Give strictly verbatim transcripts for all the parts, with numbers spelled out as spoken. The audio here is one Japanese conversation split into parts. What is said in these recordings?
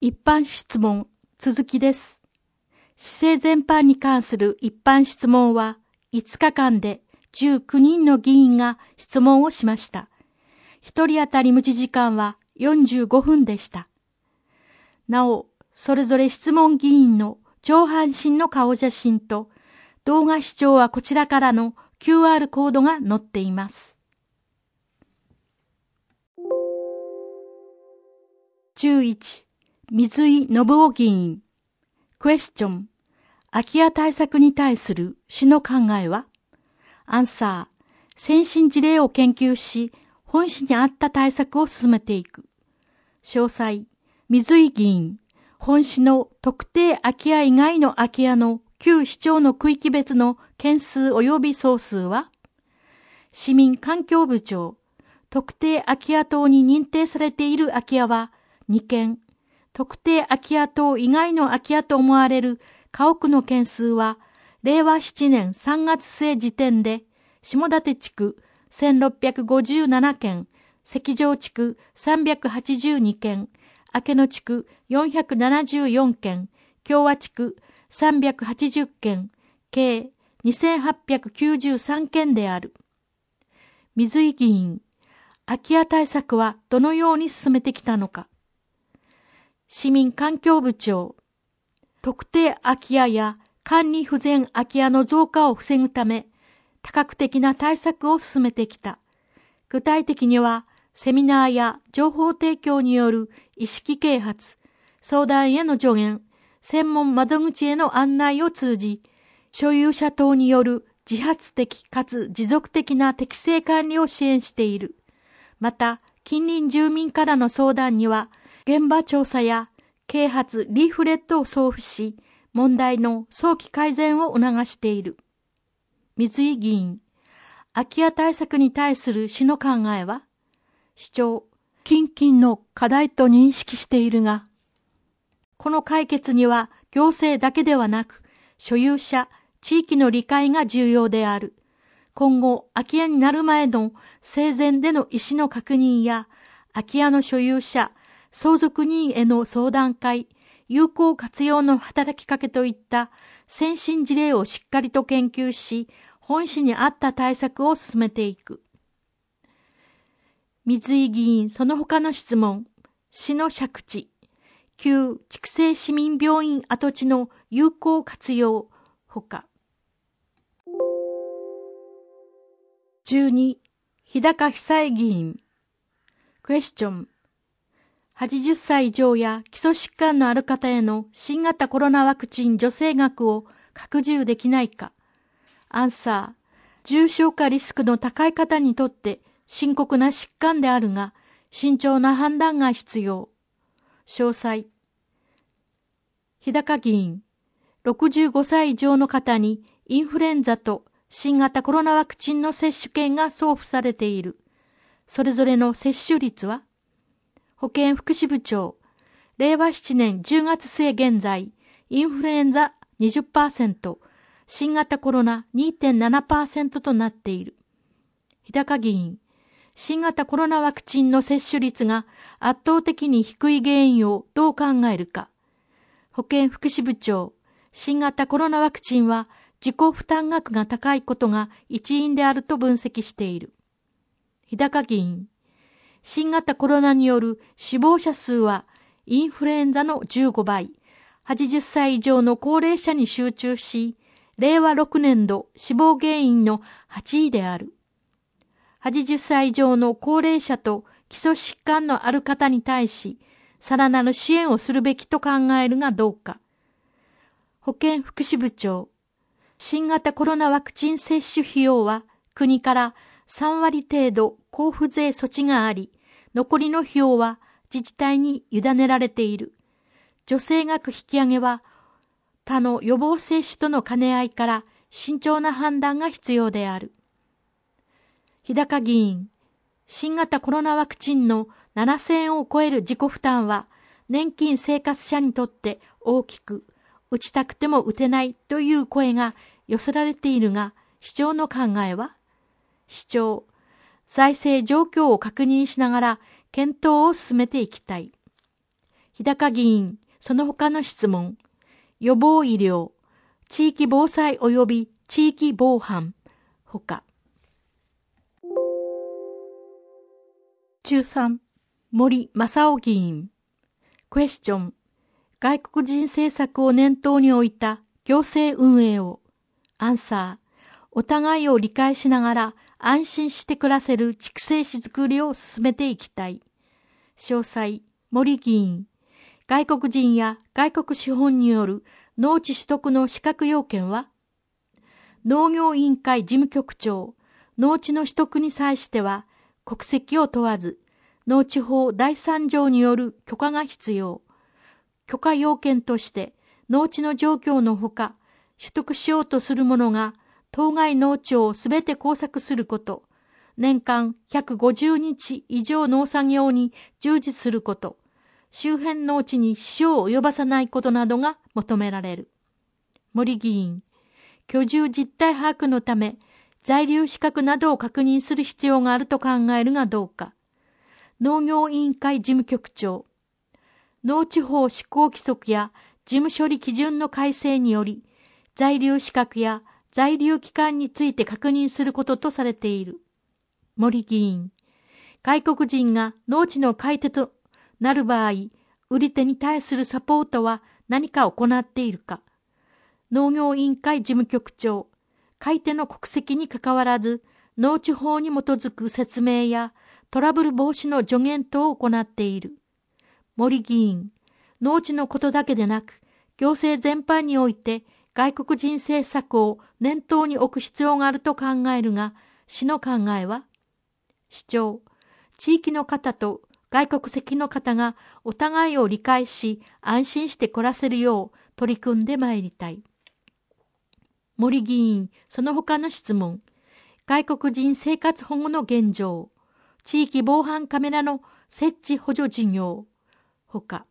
一般質問続きです。市政全般に関する一般質問はいつかかんでじゅうきゅうにんの議員が質問をしました。一人当たり持ち時間はよんじゅうごふんでした。なお、それぞれ質問議員の上半身の顔写真と動画視聴はこちらからの キューアール コードが載っています。じゅういち、水井信夫議員。クエスチョン。空き家対策に対する市の考えは？アンサー。先進事例を研究し、本市に合った対策を進めていく。詳細。水井議員。本市の特定空き家以外の空き家の旧市町の区域別の件数及び総数は？市民環境部長。特定空き家等に認定されている空き家はにけん。特定空き家等以外の空き家と思われる家屋の件数は、れいわななねんさんがつ末時点で、下館地区せんろっぴゃくごじゅうななけん、関城地区さんびゃくはちじゅうにけん、明野地区よんひゃくななじゅうよんけん、共和地区さんびゃくはちじゅっけん、計にせんはっぴゃくきゅうじゅうさんけんである。水井議員、空き家対策はどのように進めてきたのか。市民環境部長、特定空き家や管理不全空き家の増加を防ぐため、多角的な対策を進めてきた。具体的には、セミナーや情報提供による意識啓発、相談への助言、専門窓口への案内を通じ、所有者等による自発的かつ持続的な適正管理を支援している。また、近隣住民からの相談には、現場調査や啓発リーフレットを送付し、問題の早期改善を促している。水井議員、空き家対策に対する市の考えは？市長、近々の課題と認識しているが、この解決には行政だけではなく、所有者、地域の理解が重要である。今後、空き家になる前の生前での意思の確認や、空き家の所有者、相続人への相談会、有効活用の働きかけといった先進事例をしっかりと研究し、本市に合った対策を進めていく。水井議員、その他の質問。市の借地。旧筑西市民病院跡地の有効活用ほか。じゅうに、日高久恵議員。クエスチョン。はちじゅっさい以上や基礎疾患のある方への新型コロナワクチン助成額を拡充できないか。アンサー。重症化リスクの高い方にとって深刻な疾患であるが、慎重な判断が必要。詳細。日高議員。ろくじゅうごさい以上の方にインフルエンザと新型コロナワクチンの接種券が送付されている。それぞれの接種率は？保健福祉部長、れいわななねんじゅうがつ末現在、インフルエンザ にじゅっパーセント、新型コロナ にてんななパーセント となっている。日高議員、新型コロナワクチンの接種率が圧倒的に低い原因をどう考えるか。保健福祉部長、新型コロナワクチンは自己負担額が高いことが一因であると分析している。日高議員、新型コロナによる死亡者数はインフルエンザのじゅうごばい、はちじゅっさい以上の高齢者に集中し、れいわろくねんど死亡原因のはちいである。はちじゅっさい以上の高齢者と基礎疾患のある方に対し、さらなる支援をするべきと考えるがどうか。保健福祉部長、新型コロナワクチン接種費用は国からさんわり程度交付税措置があり、残りの費用は自治体に委ねられている。助成額引き上げは他の予防接種との兼ね合いから慎重な判断が必要である。日高議員、新型コロナワクチンのななせんえんを超える自己負担は年金生活者にとって大きく、打ちたくても打てないという声が寄せられているが、市長の考えは？市長、財政状況を確認しながら検討を進めていきたい。 日高議員、その他の質問、予防医療、地域防災及び地域防犯、ほか。じゅうさん、森正夫議員。クエスチョン。外国人政策を念頭に置いた行政運営を。アンサー。お互いを理解しながら安心して暮らせる畜生市づくりを進めていきたい。詳細、森議員。外国人や外国資本による農地取得の資格要件は、農業委員会事務局長、農地の取得に際しては、国籍を問わず、農地法だいさん条による許可が必要。許可要件として、農地の状況のほか、取得しようとする者が、当該農地をすべて耕作すること、年間ひゃくごじゅうにち以上農作業に従事すること、周辺農地に支障を及ばさないことなどが求められる。森議員、居住実態把握のため、在留資格などを確認する必要があると考えるがどうか。農業委員会事務局長、農地法施行規則や事務処理基準の改正により、在留資格や在留期間について確認することとされている。森議員、外国人が農地の買い手となる場合、売り手に対するサポートは何か行っているか。農業委員会事務局長、買い手の国籍にかかわらず、農地法に基づく説明やトラブル防止の助言等を行っている。森議員、農地のことだけでなく、行政全般において外国人政策を念頭に置く必要があると考えるが、市の考えは、市長、地域の方と外国籍の方がお互いを理解し、安心して暮らせるよう取り組んでまいりたい。森議員、その他の質問、外国人生活保護の現状、地域防犯カメラの設置補助事業、ほか。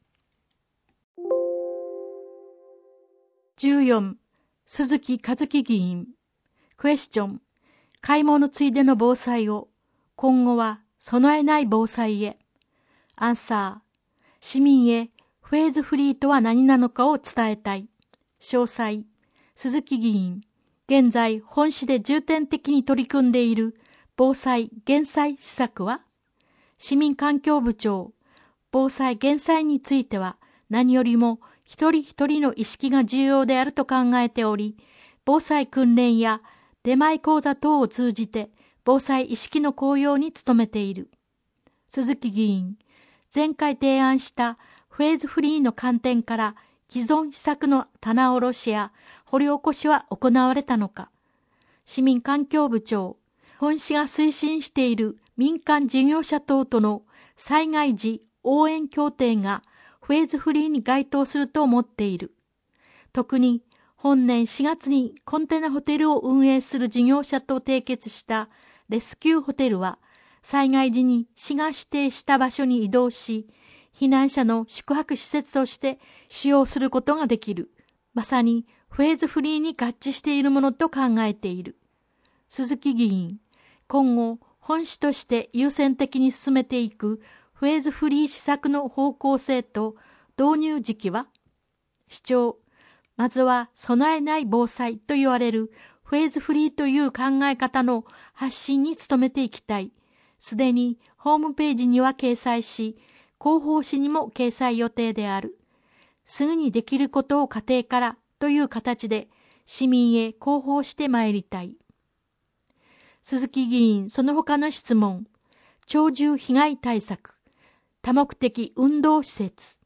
じゅうよん、鈴木和樹議員。クエスチョン。買い物ついでの防災を、今後は備えない防災へ。アンサー。市民へフェーズフリーとは何なのかを伝えたい。詳細。鈴木議員。現在本市で重点的に取り組んでいる防災・減災施策は、市民環境部長。防災・減災については何よりも一人一人の意識が重要であると考えており、防災訓練や出前講座等を通じて防災意識の向上に努めている。鈴木議員、前回提案したフェーズフリーの観点から既存施策の棚卸しや掘り起こしは行われたのか。市民環境部長、本市が推進している民間事業者等との災害時応援協定がフェーズフリーに該当すると思っている。特に本年しがつにコンテナホテルを運営する事業者と締結したレスキューホテルは、災害時に市が指定した場所に移動し、避難者の宿泊施設として使用することができる。まさにフェーズフリーに合致しているものと考えている。鈴木議員、今後本市として優先的に進めていくフェーズフリー施策の方向性と導入時期は、市長、まずは備えない防災と言われるフェーズフリーという考え方の発信に努めていきたい。すでにホームページには掲載し、広報誌にも掲載予定である。すぐにできることを家庭からという形で市民へ広報してまいりたい。鈴木議員、その他の質問。鳥獣被害対策。多目的運動施設。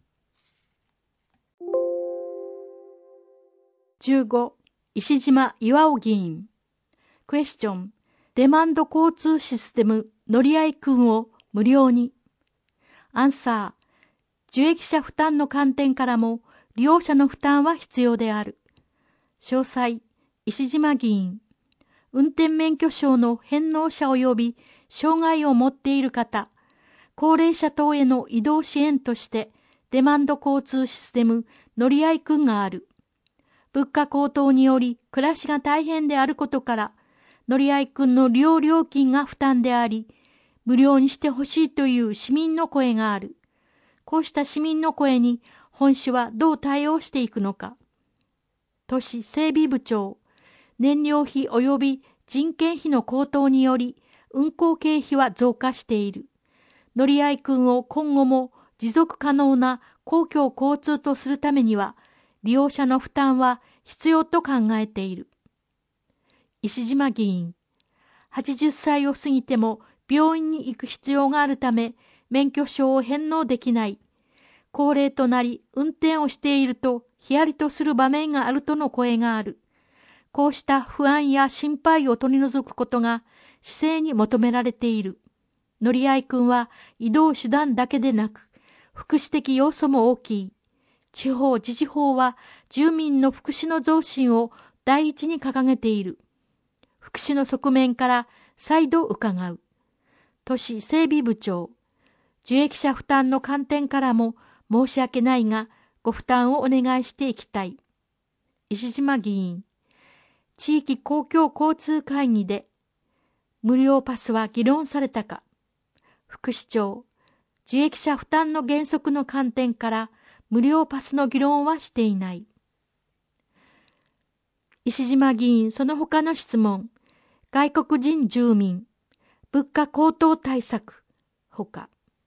じゅうご、石島岩尾議員。クエスチョン。デマンド交通システム乗り合い訓を無料に。アンサー。受益者負担の観点からも利用者の負担は必要である。詳細。石島議員。運転免許証の返納者及び障害を持っている方、高齢者等への移動支援としてデマンド交通システム乗り合い訓がある。物価高騰により暮らしが大変であることから、乗り合い訓の利用料金が負担であり、無料にしてほしいという市民の声がある。 こうした市民の声に本市はどう対応していくのか。都市整備部長、燃料費及び人件費の高騰により運行経費は増加している。乗合訓を今後も持続可能な公共交通とするためには、利用者の負担は必要と考えている。石島議員、はちじゅっさいを過ぎても病院に行く必要があるため、免許証を返納できない。高齢となり運転をしているとヒヤリとする場面があるとの声がある。こうした不安や心配を取り除くことが市政に求められている。乗合訓は移動手段だけでなく、福祉的要素も大きい。地方自治法は住民の福祉の増進を第一に掲げている。福祉の側面から再度伺う。都市整備部長、受益者負担の観点からも申し訳ないが、ご負担をお願いしていきたい。石島議員、地域公共交通会議で無料パスは議論されたか。副市長、受益者負担の原則の観点から無料パスの議論はしていない。石島議員、その他の質問、外国人住民、物価高騰対策、ほか。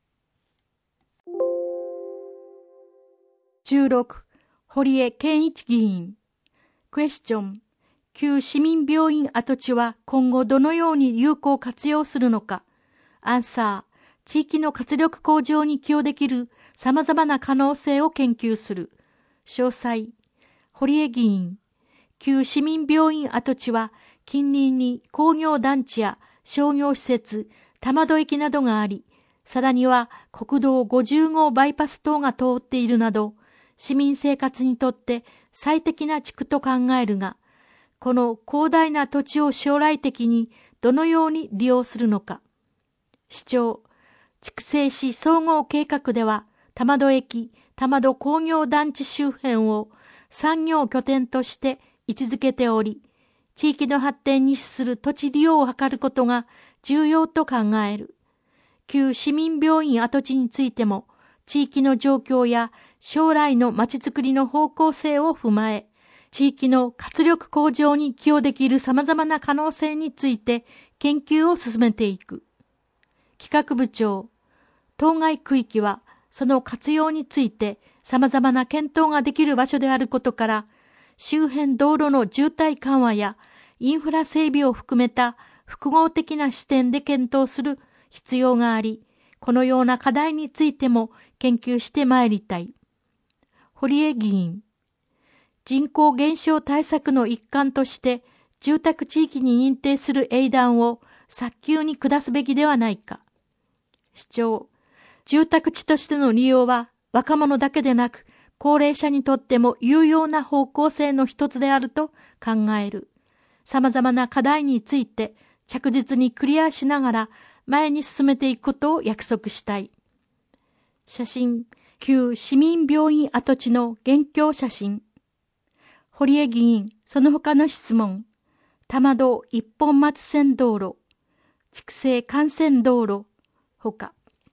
じゅうろく、堀江健一議員、クエスチョン、旧市民病院跡地は今後どのように有効活用するのか。アンサー、地域の活力向上に寄与できる様々な可能性を研究する。詳細、堀江議員、旧市民病院跡地は近隣に工業団地や商業施設、玉戸駅などがあり、さらには国道ごじゅうごうバイパス等が通っているなど、市民生活にとって最適な地区と考えるが、この広大な土地を将来的にどのように利用するのか。市長、筑西市総合計画では、玉戸駅、玉戸工業団地周辺を産業拠点として位置づけており、地域の発展に資する土地利用を図ることが重要と考える。旧市民病院跡地についても、地域の状況や将来のまちづくりの方向性を踏まえ、地域の活力向上に寄与できる様々な可能性について研究を進めていく。企画部長、当該区域はその活用について様々な検討ができる場所であることから、周辺道路の渋滞緩和やインフラ整備を含めた複合的な視点で検討する必要があり、このような課題についても研究してまいりたい。堀江議員、人口減少対策の一環として住宅地域に認定する英断を早急に下すべきではないか。市長、住宅地としての利用は若者だけでなく高齢者にとっても有用な方向性の一つであると考える。様々な課題について着実にクリアしながら前に進めていくことを約束したい。写真、旧市民病院跡地の現況写真。堀江議員、その他の質問。玉戸一本松線道路、筑西幹線道路、ほか。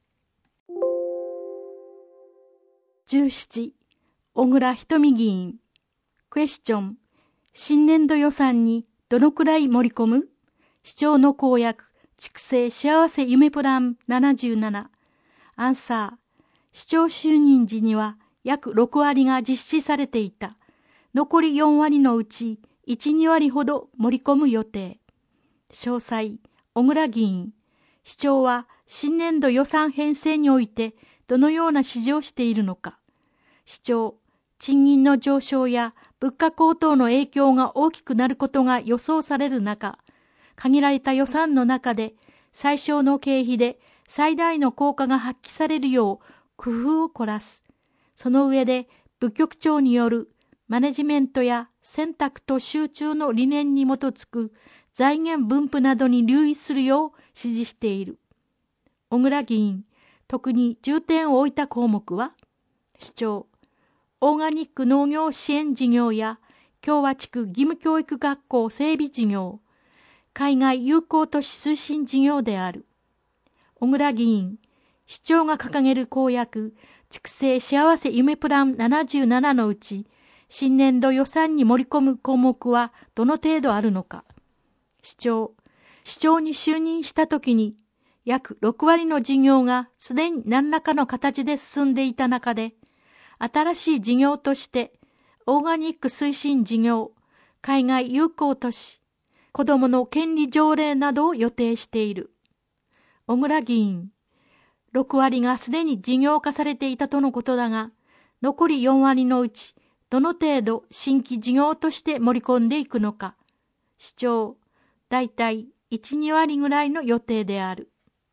じゅうなな、小倉瞳議員。クエスチョン、新年度予算にどのくらい盛り込む？市長の公約、筑西幸せ夢プランななじゅうなな。アンサー、市長就任時には約ろくわりが実施されていた。残りよんわりのうちいち、にわりほど盛り込む予定。詳細、小倉議員。市長は新年度予算編成においてどのような指示をしているのか。市長、賃金の上昇や物価高騰の影響が大きくなることが予想される中、限られた予算の中で最小の経費で最大の効果が発揮されるよう工夫を凝らす。その上で部局長によるマネジメントや選択と集中の理念に基づく財源分布などに留意するよう指示している。小倉議員、特に重点を置いた項目は、市長、オーガニック農業支援事業や共和地区義務教育学校整備事業、海外友好都市推進事業である。小倉議員、市長が掲げる公約、 畜生幸せ夢プランななじゅうななのうち、新年度予算に盛り込む項目はどの程度あるのか。市長、市長に就任したときに、約ろくわりの事業がすでに何らかの形で進んでいた中で、新しい事業として、オーガニック推進事業、海外友好都市、子どもの権利条例などを予定している。小倉議員、ろくわりがすでに事業化されていたとのことだが、残りよんわりのうち、どの程度新規事業として盛り込んでいくのか。市長、だいたいいち、にわりぐらいの予定である。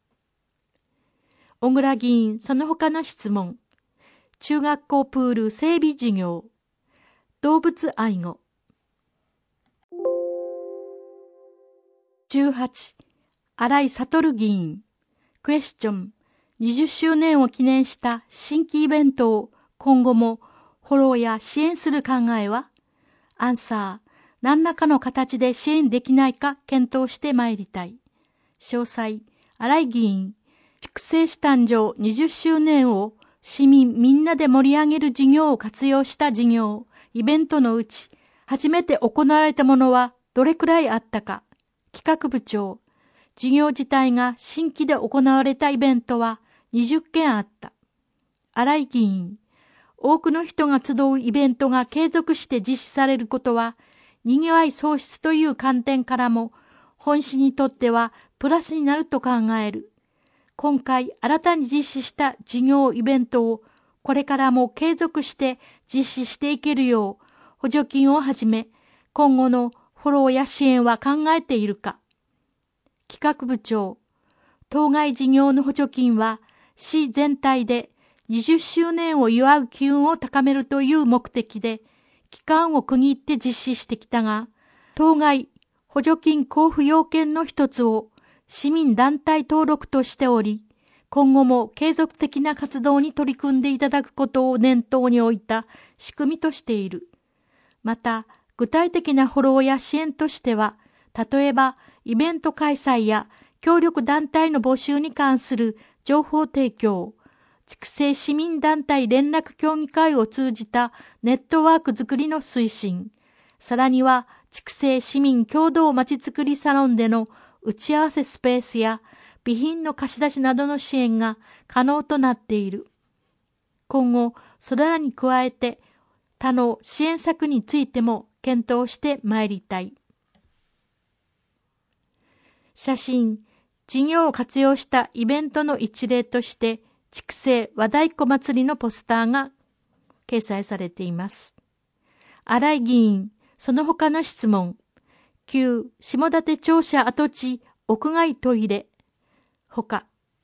小倉議員、その他の質問。中学校プール整備事業。動物愛護。じゅうはち、新井悟議員。クエスチョン。にじゅっしゅうねんを記念した新規イベントを今後もフォローや支援する考えは？アンサー。何らかの形で支援できないか検討してまいりたい。詳細。新井議員。畜生市誕生にじゅっしゅうねんを市民みんなで盛り上げる事業を活用した事業、イベントのうち、初めて行われたものはどれくらいあったか。企画部長。事業自体が新規で行われたイベントはにじゅっけんあった。新井議員。多くの人が集うイベントが継続して実施されることは、にぎわい創出という観点からも、本市にとってはプラスになると考える。今回新たに実施した事業イベントをこれからも継続して実施していけるよう補助金をはじめ今後のフォローや支援は考えているか。企画部長、当該事業の補助金は市全体でにじゅっしゅうねんを祝う機運を高めるという目的で期間を区切って実施してきたが、当該補助金交付要件の一つを市民団体登録としており、今後も継続的な活動に取り組んでいただくことを念頭に置いた仕組みとしている。また、具体的なフォローや支援としては、例えばイベント開催や協力団体の募集に関する情報提供、畜生市民団体連絡協議会を通じたネットワークづくりの推進、さらには畜生市民共同まちづくりサロンでの打ち合わせスペースや備品の貸し出しなどの支援が可能となっている。今後、それらに加えて他の支援策についても検討してまいりたい。写真、事業を活用したイベントの一例として、畜生和太鼓祭りのポスターが掲載されています。新井議員、その他の質問。旧下館庁舎跡地屋外トイレ。ほか。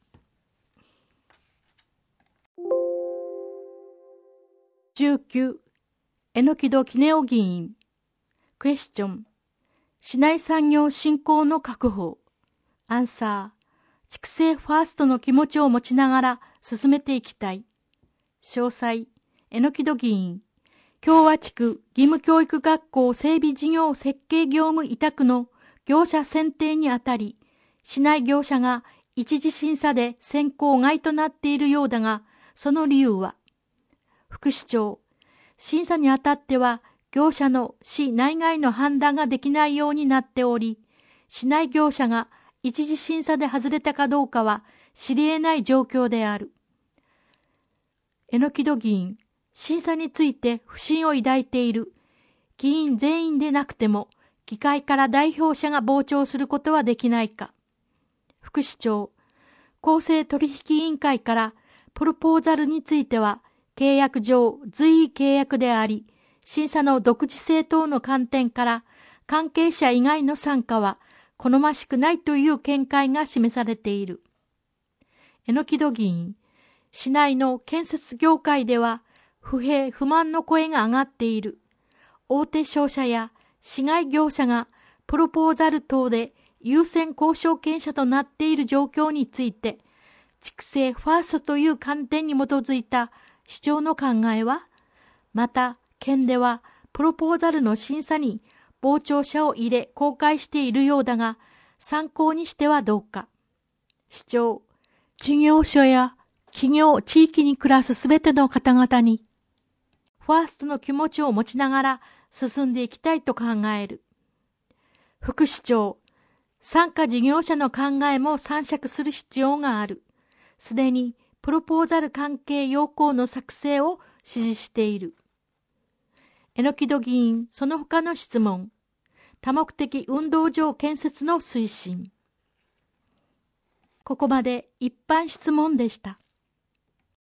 じゅうきゅう、榎戸杵雄議員。クエスチョン。市内産業振興の確保。アンサー。畜生ファーストの気持ちを持ちながら進めていきたい。詳細。榎戸議員。共和地区義務教育学校整備事業設計業務委託の業者選定にあたり、市内業者が一次審査で選考外となっているようだが、その理由は、副市長、審査にあたっては業者の市内外の判断ができないようになっており、市内業者が一次審査で外れたかどうかは知り得ない状況である。榎戸議員、審査について不信を抱いている。議員全員でなくても、議会から代表者が傍聴することはできないか。副市長、公正取引委員会からプロポーザルについては、契約上随意契約であり、審査の独自性等の観点から、関係者以外の参加は好ましくないという見解が示されている。榎戸議員、市内の建設業界では、不平不満の声が上がっている。大手商社や市外業者がプロポーザル等で優先交渉権者となっている状況について、畜生ファーストという観点に基づいた市長の考えは、また県ではプロポーザルの審査に傍聴者を入れ公開しているようだが、参考にしてはどうか。市長、事業所や企業、地域に暮らすすべての方々に、ファーストの気持ちを持ちながら進んでいきたいと考える。副市長、参加事業者の考えも参酌する必要がある。すでにプロポーザル関係要項の作成を指示している。榎戸議員、その他の質問。多目的運動場建設の推進。ここまで一般質問でした。